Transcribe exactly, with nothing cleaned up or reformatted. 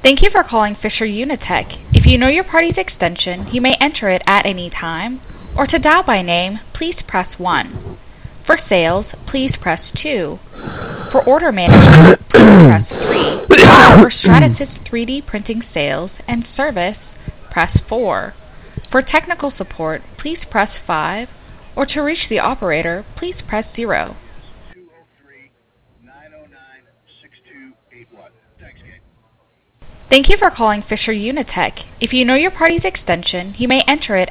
Thank you for calling Fisher Unitech. If you know your party's extension, you may enter it at any time, or to dial by name, please press one. For sales, please press two. For order management, please press three. For Stratasys three D printing sales and service, press four. For technical support, please press five, or to reach the operator, please press zero. Thank you for calling Fisher Unitech. If you know your party's extension, you may enter it